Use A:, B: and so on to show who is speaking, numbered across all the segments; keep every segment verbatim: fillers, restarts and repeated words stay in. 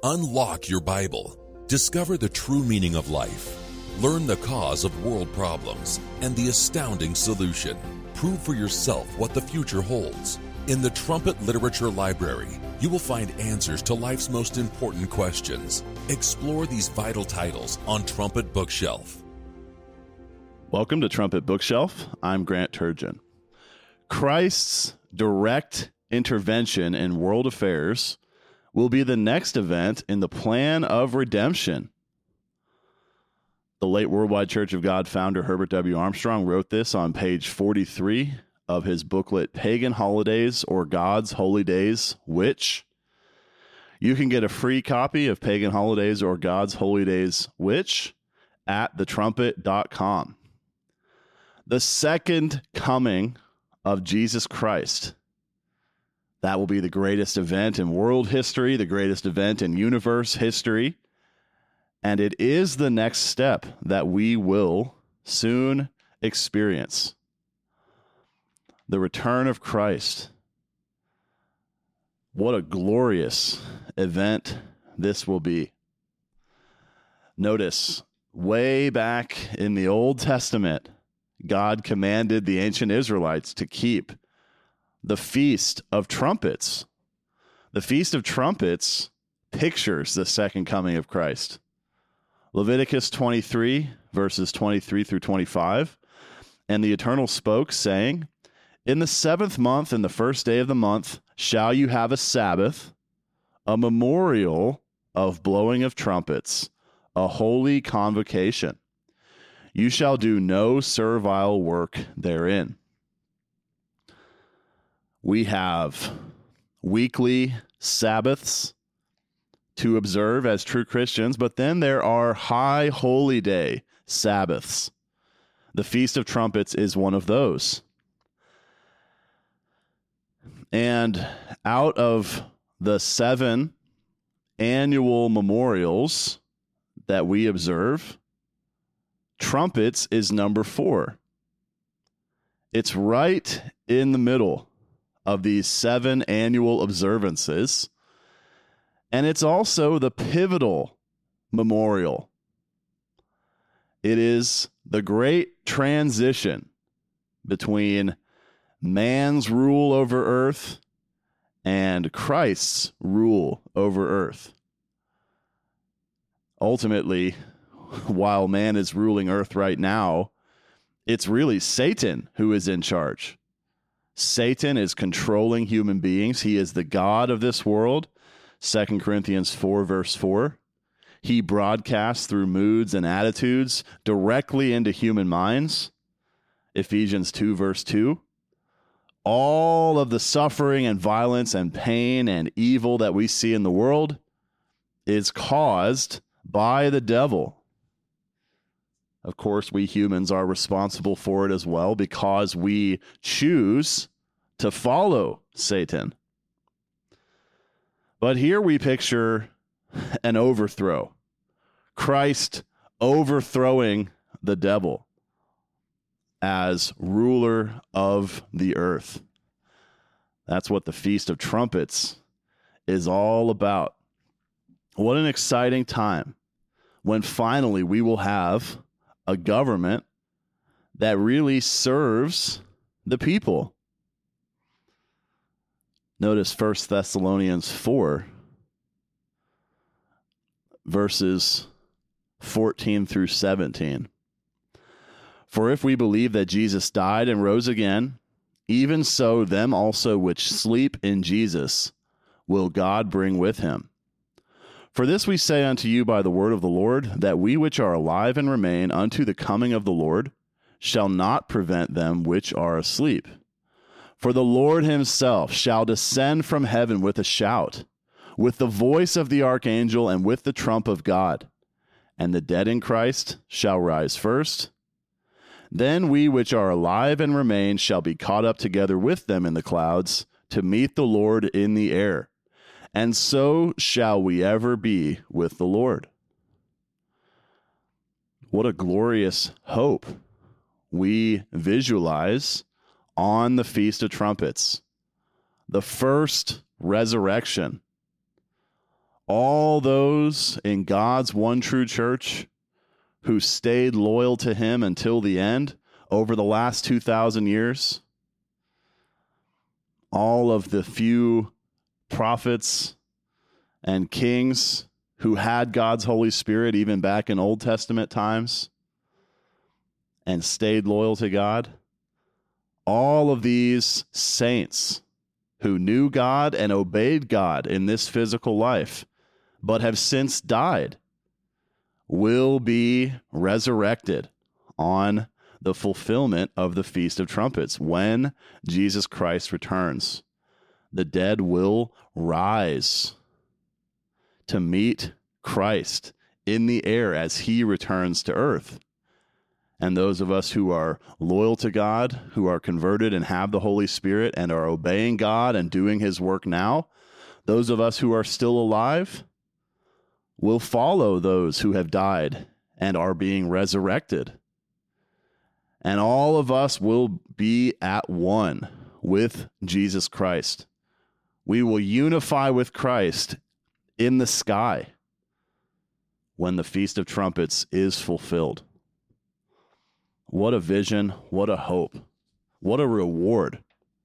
A: Unlock your Bible. Discover the true meaning of life. Learn the cause of world problems and the astounding solution. Prove for yourself what the future holds. In the Trumpet Literature Library, you will find answers to life's most important questions. Explore these vital titles on Trumpet Bookshelf.
B: Welcome to Trumpet Bookshelf. I'm Grant Turgeon. Christ's direct intervention in world affairs will be the next event in the plan of redemption. The late Worldwide Church of God founder Herbert W. Armstrong wrote this on page forty-three of his booklet, Pagan Holidays or God's Holy Days, which? You can get a free copy of Pagan Holidays or God's Holy Days, which? At the trumpet dot com. The second coming of Jesus Christ. That will be the greatest event in world history, the greatest event in universe history. And it is the next step that we will soon experience. The return of Christ. What a glorious event this will be. Notice, way back in the Old Testament, God commanded the ancient Israelites to keep the Feast of Trumpets. The Feast of Trumpets pictures the second coming of Christ. Leviticus twenty-three, verses twenty-three through twenty-five. And the Eternal spoke, saying, In the seventh month, in the first day of the month, shall you have a Sabbath, a memorial of blowing of trumpets, a holy convocation. You shall do no servile work therein. We have weekly Sabbaths to observe as true Christians, but then there are high holy day Sabbaths. The Feast of Trumpets is one of those. And out of the seven annual memorials that we observe, trumpets is number four. It's right in the middle of these seven annual observances. And it's also the pivotal memorial. It is the great transition between man's rule over earth and Christ's rule over earth. Ultimately, while man is ruling earth right now, it's really Satan who is in charge. Satan is controlling human beings. He is the god of this world. Second Corinthians four, verse four. He broadcasts through moods and attitudes directly into human minds. Ephesians two, verse two. All of the suffering and violence and pain and evil that we see in the world is caused by the devil. Of course, we humans are responsible for it as well because we choose to follow Satan. But here we picture an overthrow. Christ overthrowing the devil as ruler of the earth. That's what the Feast of Trumpets is all about. What an exciting time when finally we will have a government that really serves the people. Notice First Thessalonians four, verses fourteen through seventeen. For if we believe that Jesus died and rose again, even so them also which sleep in Jesus will God bring with him. For this we say unto you by the word of the Lord, that we which are alive and remain unto the coming of the Lord shall not prevent them which are asleep. For the Lord himself shall descend from heaven with a shout, with the voice of the archangel, and with the trump of God. And the dead in Christ shall rise first. Then we which are alive and remain shall be caught up together with them in the clouds to meet the Lord in the air. And so shall we ever be with the Lord. What a glorious hope we visualize on the Feast of Trumpets. The first resurrection. all those in God's one true church who stayed loyal to him until the end over the last two thousand years, all of the few prophets and kings who had God's Holy Spirit even back in Old Testament times and stayed loyal to God, all of these saints who knew God and obeyed God in this physical life, but have since died, will be resurrected on the fulfillment of the Feast of Trumpets when Jesus Christ returns. The dead will rise to meet Christ in the air as he returns to earth. And those of us who are loyal to God, who are converted and have the Holy Spirit and are obeying God and doing his work now, those of us who are still alive will follow those who have died and are being resurrected. And all of us will be at one with Jesus Christ. We will unify with Christ in the sky when the Feast of Trumpets is fulfilled. What a vision, what a hope, what a reward.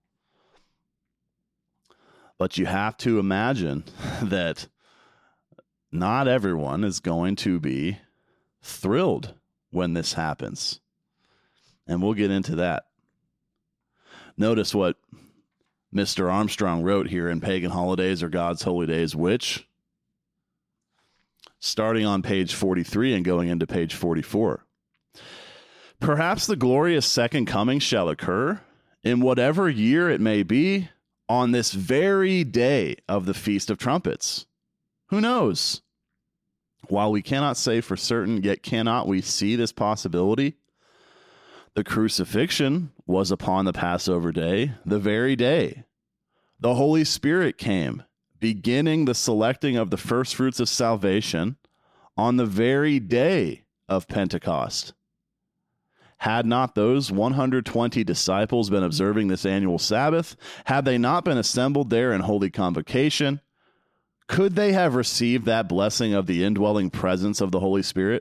B: But you have to imagine that not everyone is going to be thrilled when this happens. And we'll get into that. Notice what Mister Armstrong wrote here in Pagan Holidays or God's Holy Days, which, starting on page forty-three and going into page forty-four. Perhaps the glorious second coming shall occur in whatever year it may be on this very day of the Feast of Trumpets. Who knows? While we cannot say for certain, yet cannot we see this possibility. The crucifixion was upon the Passover day, the very day the Holy Spirit came, beginning the selecting of the first fruits of salvation on the very day of Pentecost. Had not those one hundred twenty disciples been observing this annual Sabbath, had they not been assembled there in holy convocation, could they have received that blessing of the indwelling presence of the Holy Spirit?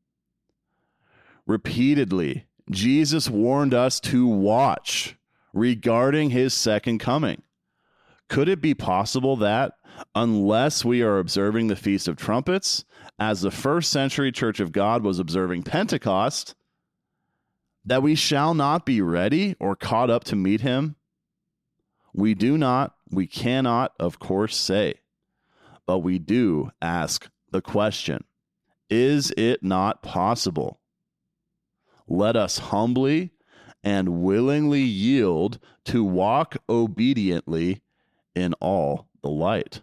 B: Repeatedly, Jesus warned us to watch regarding his second coming. Could it be possible that, unless we are observing the Feast of Trumpets, as the first century Church of God was observing Pentecost, that we shall not be ready or caught up to meet him? We do not, we cannot, of course, say, but we do ask the question, is it not possible? Let us humbly and willingly yield to walk obediently in all the light.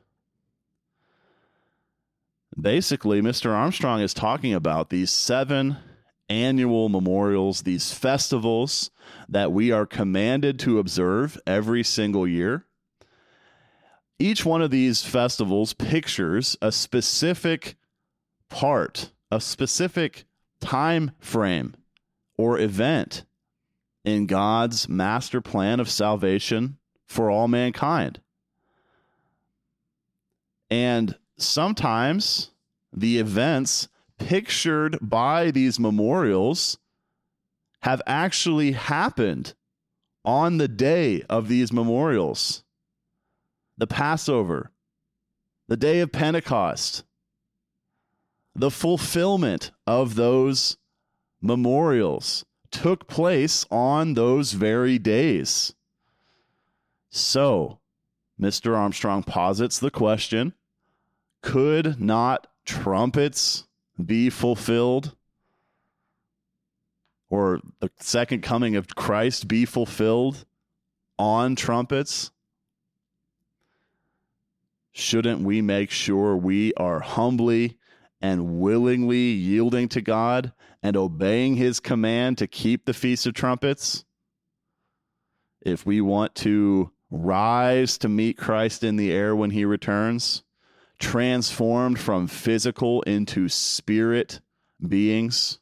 B: Basically, Mister Armstrong is talking about these seven annual memorials, these festivals that we are commanded to observe every single year. Each one of these festivals pictures a specific part, a specific time frame or event in God's master plan of salvation for all mankind. And sometimes the events pictured by these memorials have actually happened on the day of these memorials. The Passover, the day of Pentecost, the fulfillment of those memorials took place on those very days. So, Mister Armstrong posits the question, could not trumpets be fulfilled, or the second coming of Christ be fulfilled on trumpets? Shouldn't we make sure we are humbly and willingly yielding to God and obeying his command to keep the Feast of Trumpets? If we want to rise to meet Christ in the air when he returns, transformed from physical into spirit beings,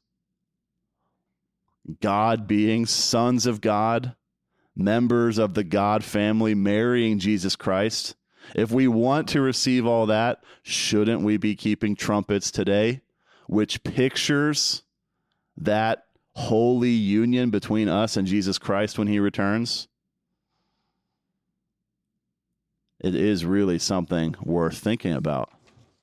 B: God beings, sons of God, members of the God family, marrying Jesus Christ, If we want to receive all that, shouldn't we be keeping trumpets today, which pictures that holy union between us and Jesus Christ when he returns? It is really something worth thinking about.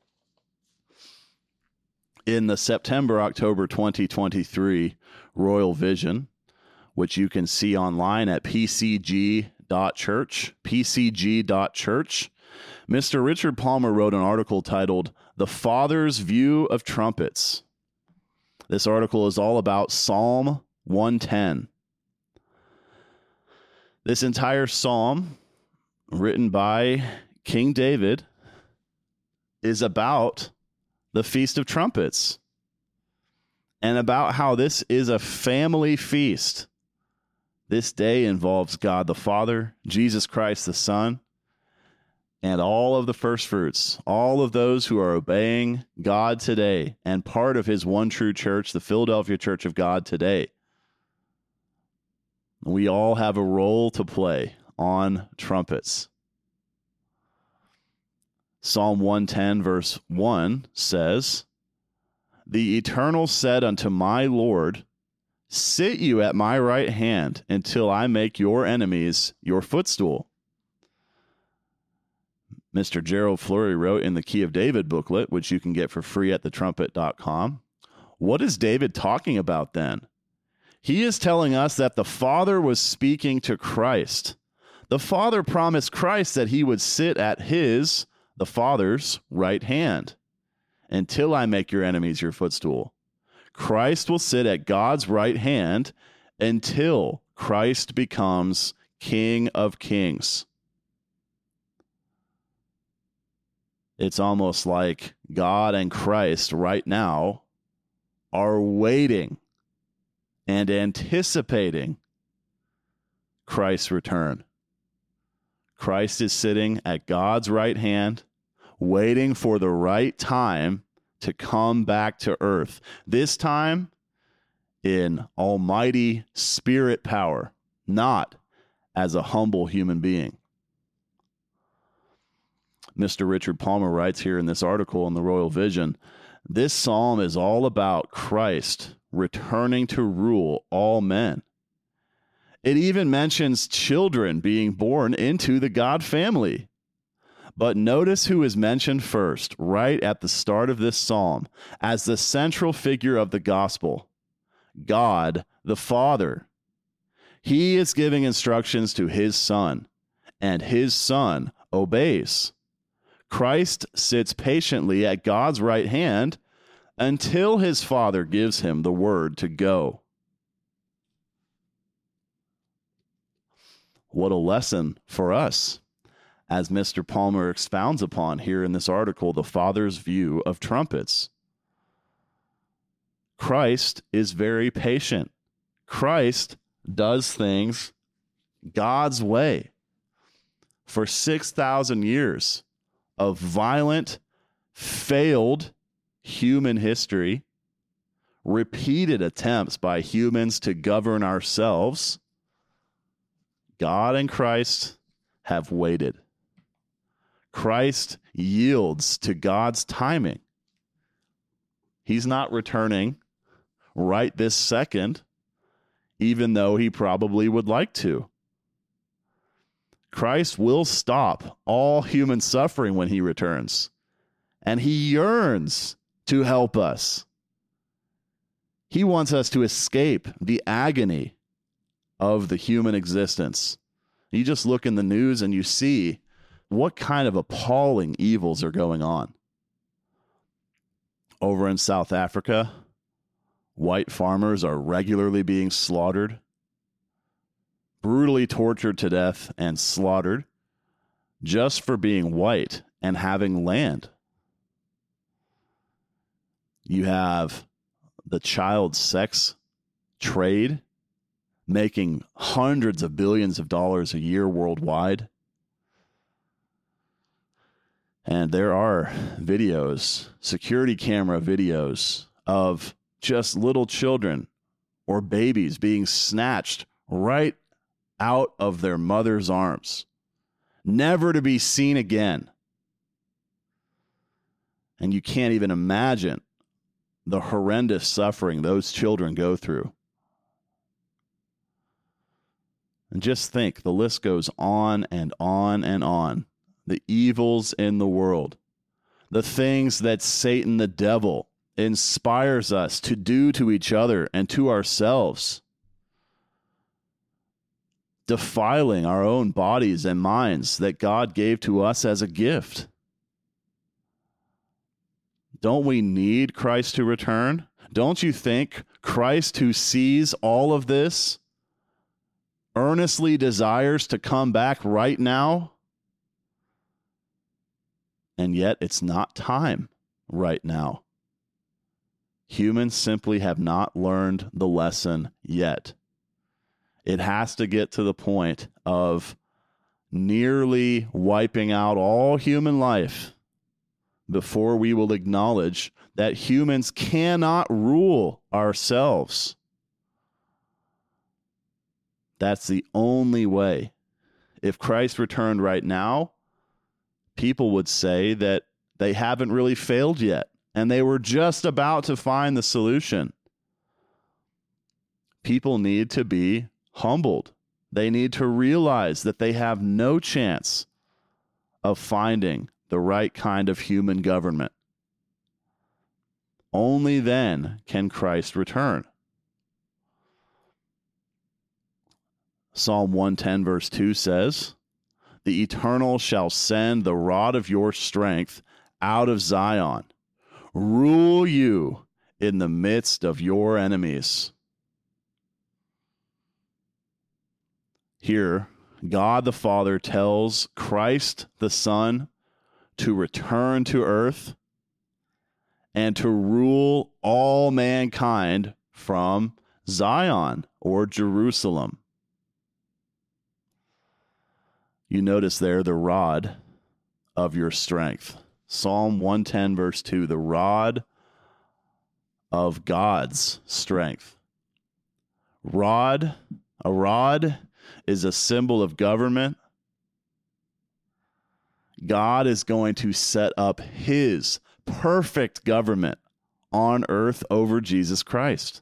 B: In the September-October twenty twenty-three Royal Vision, which you can see online at p c g dot church, p c g dot church, Mister Richard Palmer wrote an article titled, "The Father's View of Trumpets." This article is all about Psalm one ten. This entire psalm, written by King David, is about the Feast of Trumpets and about how this is a family feast. This day involves God the Father, Jesus Christ the Son, and all of the first fruits, all of those who are obeying God today and part of his one true church, the Philadelphia Church of God today. We all have a role to play on trumpets. Psalm one ten verse one says, "The Eternal said unto my Lord, sit you at my right hand until I make your enemies your footstool." Mister Gerald Flurry wrote in the Key of David booklet, which you can get for free at the trumpet dot com, what is David talking about then? He is telling us that the Father was speaking to Christ. The Father promised Christ that he would sit at his, the Father's, right hand until I make your enemies your footstool. Christ will sit at God's right hand until Christ becomes King of Kings. It's almost like God and Christ right now are waiting and anticipating Christ's return. Christ is sitting at God's right hand, waiting for the right time to come back to earth. This time in almighty spirit power, not as a humble human being. Mister Richard Palmer writes here in this article in the Royal Vision, this psalm is all about Christ returning to rule all men. It even mentions children being born into the God family. But notice who is mentioned first, right at the start of this psalm, as the central figure of the gospel. God, the Father. He is giving instructions to his Son, and his Son obeys. Christ sits patiently at God's right hand until his Father gives him the word to go. What a lesson for us, as Mister Palmer expounds upon here in this article, the Father's view of trumpets. Christ is very patient. Christ does things God's way. For six thousand years of violent, failed human history, repeated attempts by humans to govern ourselves, God and Christ have waited. Christ yields to God's timing. He's not returning right this second, even though he probably would like to. Christ will stop all human suffering when he returns, and he yearns to help us. He wants us to escape the agony of the human existence. You just look in the news and you see what kind of appalling evils are going on. Over in South Africa, white farmers are regularly being slaughtered, brutally tortured to death and slaughtered just for being white and having land. You have the child sex trade making hundreds of billions of dollars a year worldwide. And there are videos, security camera videos of just little children or babies being snatched right out of their mother's arms, never to be seen again. And you can't even imagine the horrendous suffering those children go through. And just think, the list goes on and on and on. The evils in the world, the things that Satan, the devil, inspires us to do to each other and to ourselves, defiling our own bodies and minds that God gave to us as a gift. Don't we need Christ to return? Don't you think Christ, who sees all of this, earnestly desires to come back right now? And yet it's not time right now. Humans simply have not learned the lesson yet. It has to get to the point of nearly wiping out all human life before we will acknowledge that humans cannot rule ourselves. That's the only way. If Christ returned right now, people would say that they haven't really failed yet, and they were just about to find the solution. People need to be humbled. They need to realize that they have no chance of finding the right kind of human government. Only then can Christ return. Psalm one ten verse two says, "The Eternal shall send the rod of your strength out of Zion. Rule you in the midst of your enemies." Here, God the Father tells Christ the Son to return to earth and to rule all mankind from Zion or Jerusalem. You notice there the rod of your strength. Psalm one ten verse two, the rod of God's strength. Rod, a rod is a symbol of government. God is going to set up his perfect government on earth over Jesus Christ.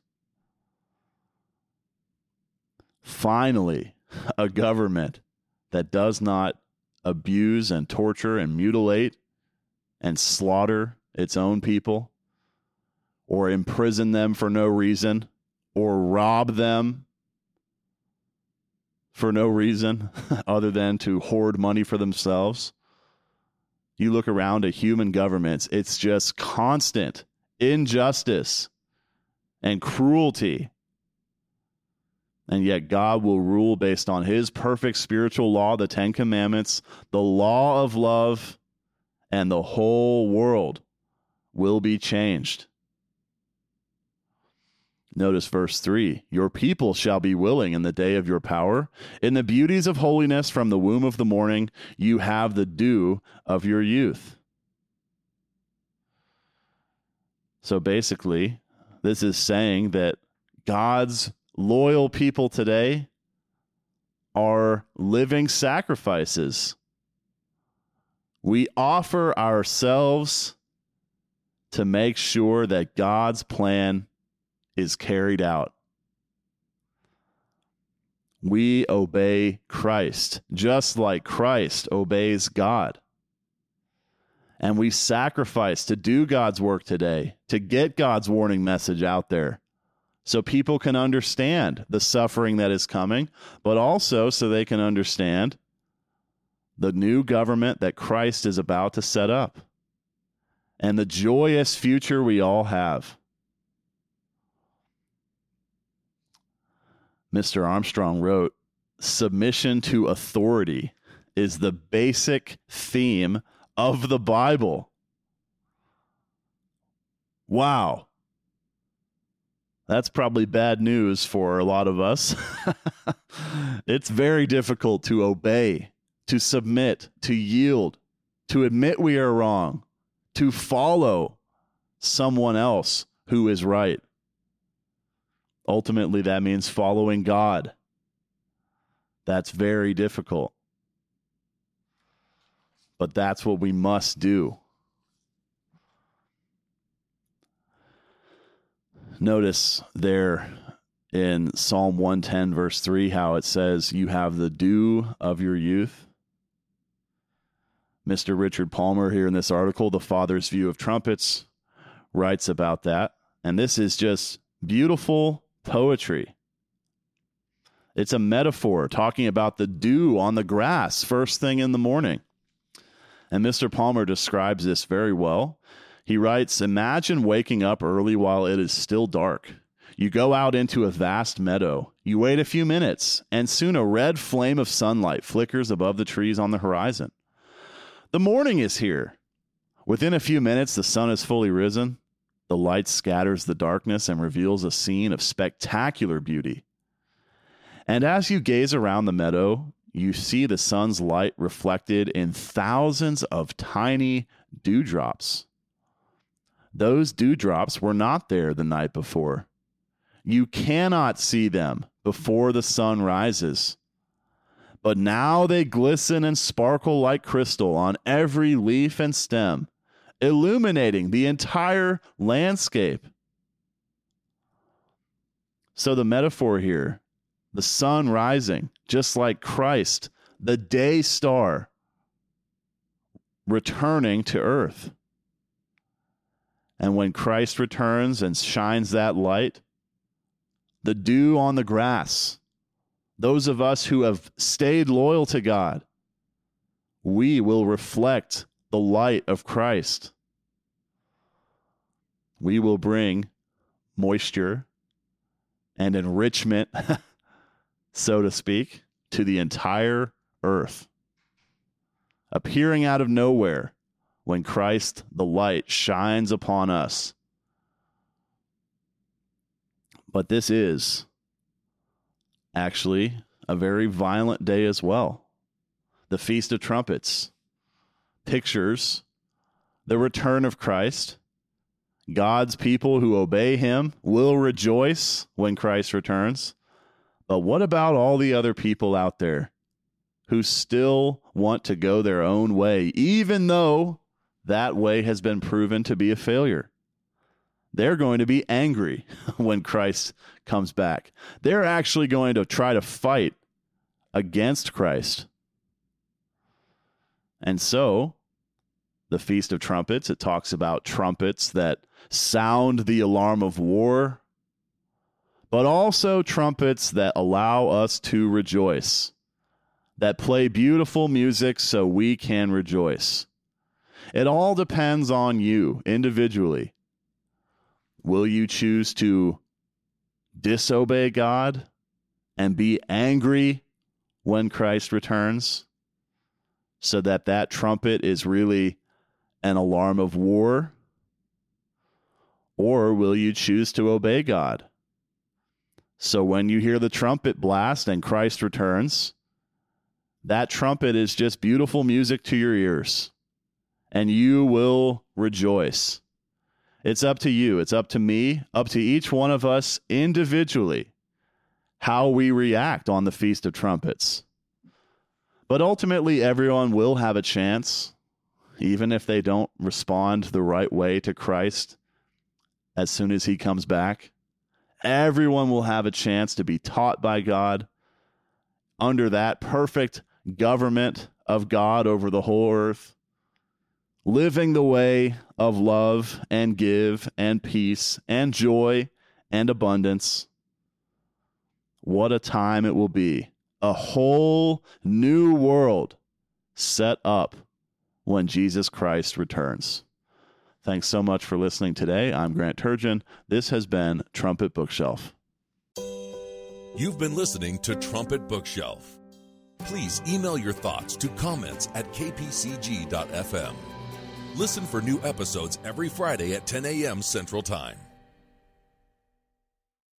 B: Finally, a government that does not abuse and torture and mutilate and slaughter its own people, or imprison them for no reason, or rob them for no reason other than to hoard money for themselves. You look around at human governments, it's just constant injustice and cruelty. And yet God will rule based on his perfect spiritual law, the Ten Commandments, the law of love, and the whole world will be changed. Notice verse three, "Your people shall be willing in the day of your power. In the beauties of holiness from the womb of the morning, you have the dew of your youth." So basically, this is saying that God's loyal people today are living sacrifices. We offer ourselves to make sure that God's plan is carried out. We obey Christ, just like Christ obeys God. And we sacrifice to do God's work today, to get God's warning message out there, so people can understand the suffering that is coming, but also so they can understand the new government that Christ is about to set up and the joyous future we all have. Mister Armstrong wrote, "Submission to authority is the basic theme of the Bible." Wow. That's probably bad news for a lot of us. It's very difficult to obey, to submit, to yield, to admit we are wrong, to follow someone else who is right. Ultimately, that means following God. That's very difficult. but that's what we must do. Notice there in Psalm one ten, verse three, how it says, you have the dew of your youth. Mister Richard Palmer here in this article, The Father's View of Trumpets, writes about that. And this is just beautiful poetry. It's a metaphor talking about the dew on the grass first thing in the morning. And Mister Palmer describes this very well. He writes, imagine waking up early while it is still dark. You go out into a vast meadow. You wait a few minutes, and soon a red flame of sunlight flickers above the trees on the horizon. The morning is here. Within a few minutes, the sun is fully risen. The light scatters the darkness and reveals a scene of spectacular beauty. And as you gaze around the meadow, you see the sun's light reflected in thousands of tiny dewdrops. Those dewdrops were not there the night before. You cannot see them before the sun rises. But now they glisten and sparkle like crystal on every leaf and stem, illuminating the entire landscape. So the metaphor here, the sun rising, just like Christ, the day star, returning to earth. And when Christ returns and shines that light, the dew on the grass, those of us who have stayed loyal to God, we will reflect the light of Christ. We will bring moisture and enrichment, so to speak, to the entire earth. Appearing out of nowhere when Christ, the light, shines upon us. But this is actually a very violent day as well. The Feast of Trumpets pictures the return of Christ. God's people who obey him will rejoice when Christ returns. But what about all the other people out there who still want to go their own way, even though that way has been proven to be a failure? They're going to be angry when Christ comes back. They're actually going to try to fight against Christ. And so, the Feast of Trumpets, it talks about trumpets that sound the alarm of war, but also trumpets that allow us to rejoice, that play beautiful music so we can rejoice. It all depends on you individually. Will you choose to disobey God and be angry when Christ returns so that that trumpet is really an alarm of war? Or will you choose to obey God? So when you hear the trumpet blast and Christ returns, that trumpet is just beautiful music to your ears, and you will rejoice. It's up to you. It's up to me, up to each one of us individually, how we react on the Feast of Trumpets. But ultimately, everyone will have a chance, even if they don't respond the right way to Christ as soon as he comes back. Everyone will have a chance to be taught by God under that perfect government of God over the whole earth, living the way of love and give and peace and joy and abundance. What a time it will be. A whole new world set up when Jesus Christ returns. Thanks so much for listening today. I'm Grant Turgeon. This has been Trumpet Bookshelf.
A: You've been listening to Trumpet Bookshelf. Please email your thoughts to comments at k p c g dot f m. Listen for new episodes every Friday at ten a.m. Central Time.